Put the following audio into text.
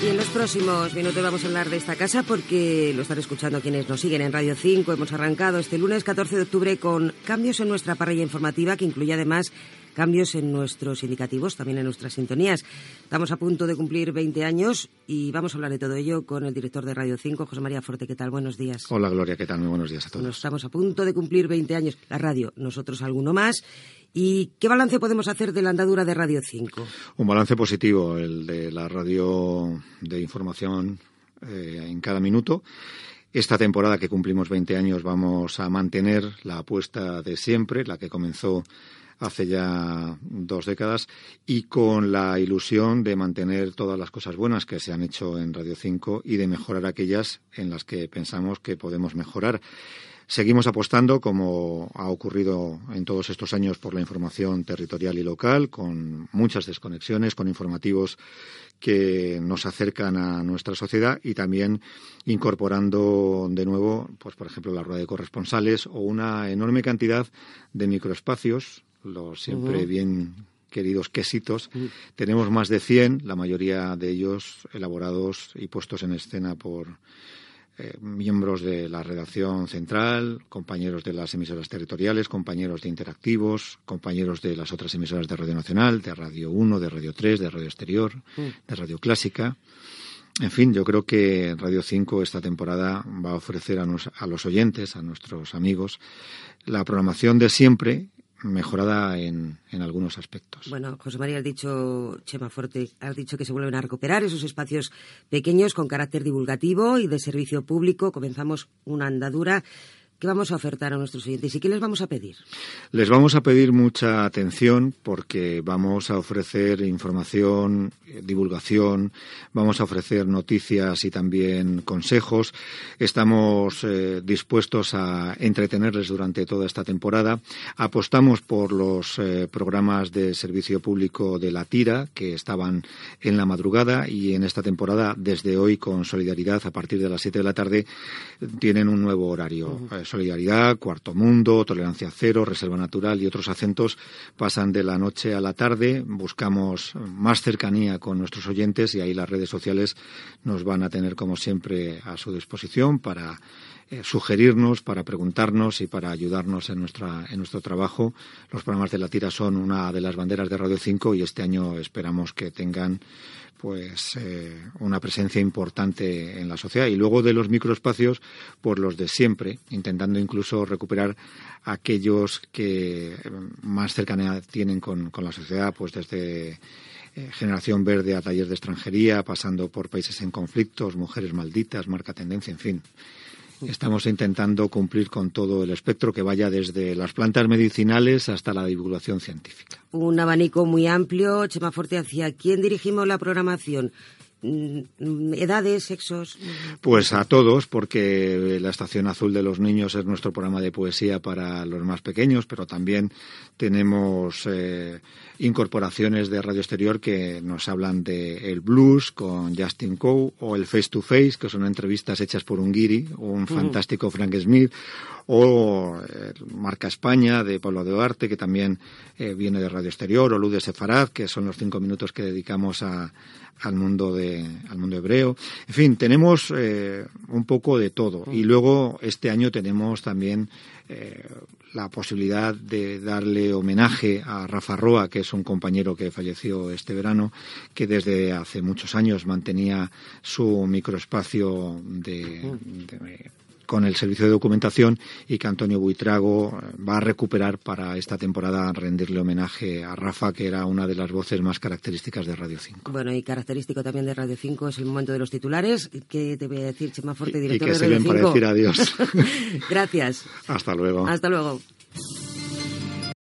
Y en los próximos minutos vamos a hablar de esta casa porque lo están escuchando quienes nos siguen en Radio 5. Hemos arrancado este lunes 14 de octubre con cambios en nuestra parrilla informativa, que incluye además cambios en nuestros indicativos, también en nuestras sintonías. Estamos a punto de cumplir 20 años y vamos a hablar de todo ello con el director de Radio 5, José María Forte. ¿Qué tal? Buenos días. Hola, Gloria. ¿Qué tal? Muy buenos días a todos. Bueno, estamos a punto de cumplir 20 años. La radio, nosotros alguno más. ¿Y qué balance podemos hacer de la andadura de Radio 5? Un balance positivo, el de la radio de información en cada minuto. Esta temporada que cumplimos 20 años vamos a mantener la apuesta de siempre, la que comenzó hace ya 2 décadas, y con la ilusión de mantener todas las cosas buenas que se han hecho en Radio 5 y de mejorar aquellas en las que pensamos que podemos mejorar. Seguimos apostando, como ha ocurrido en todos estos años, por la información territorial y local, con muchas desconexiones, con informativos que nos acercan a nuestra sociedad y también incorporando de nuevo, pues por ejemplo, la rueda de corresponsales o una enorme cantidad de microespacios, los siempre bien queridos quesitos. Tenemos más de 100, la mayoría de ellos elaborados y puestos en escena por miembros de la redacción central, compañeros de las emisoras territoriales, compañeros de interactivos, compañeros de las otras emisoras de Radio Nacional, de Radio 1, de Radio 3, de Radio Exterior, de Radio Clásica. En fin, yo creo que Radio 5 esta temporada va a ofrecer a los oyentes, a nuestros amigos, la programación de siempre, mejorada en algunos aspectos. Bueno, José María, has dicho, Chema Forte, has dicho que se vuelven a recuperar esos espacios pequeños con carácter divulgativo y de servicio público. Comenzamos una andadura. ¿Qué vamos a ofertar a nuestros oyentes y qué les vamos a pedir? Les vamos a pedir mucha atención porque vamos a ofrecer información, divulgación, vamos a ofrecer noticias y también consejos. Estamos dispuestos a entretenerles durante toda esta temporada. Apostamos por los programas de servicio público de La Tira, que estaban en la madrugada, y en esta temporada, desde hoy, con Solidaridad, a partir de las 7 de la tarde, tienen un nuevo horario. Solidaridad, Cuarto Mundo, Tolerancia Cero, Reserva Natural y otros acentos pasan de la noche a la tarde. Buscamos más cercanía con nuestros oyentes y ahí las redes sociales nos van a tener, como siempre, a su disposición para sugerirnos, para preguntarnos y para ayudarnos en nuestro trabajo. Los programas de La Tira son una de las banderas de Radio 5 y este año esperamos que tengan una presencia importante en la sociedad. Y luego de los microespacios, pues los de siempre, intentando incluso recuperar aquellos que más cercanía tienen con la sociedad, pues desde Generación Verde a Taller de Extranjería, pasando por Países en Conflictos, Mujeres Malditas, Marca Tendencia, en fin. Estamos intentando cumplir con todo el espectro que vaya desde las plantas medicinales hasta la divulgación científica. Un abanico muy amplio. Chema Forte, ¿hacia quién dirigimos la programación? ¿Edades, sexos? Pues a todos, porque la Estación Azul de los Niños es nuestro programa de poesía para los más pequeños, pero también tenemos incorporaciones de Radio Exterior que nos hablan de el blues con Justin Coe, o el Face to Face, que son entrevistas hechas por un guiri, un fantástico Frank Smith, o Marca España de Pablo Duarte, que también viene de Radio Exterior, o Luz de Sefarad, que son los 5 minutos que dedicamos al mundo hebreo. En fin, tenemos un poco de todo. Y luego este año tenemos también la posibilidad de darle homenaje a Rafa Roa, que es un compañero que falleció este verano, que desde hace muchos años mantenía su microespacio con el servicio de documentación, y que Antonio Buitrago va a recuperar para esta temporada, rendirle homenaje a Rafa, que era una de las voces más características de Radio 5. Bueno, y característico también de Radio 5 es el momento de los titulares. ¿Qué te voy a decir, Chema Forte, director de Radio 5? Y que de Radio 5? sirven para decir adiós. Gracias. Hasta luego. Hasta luego.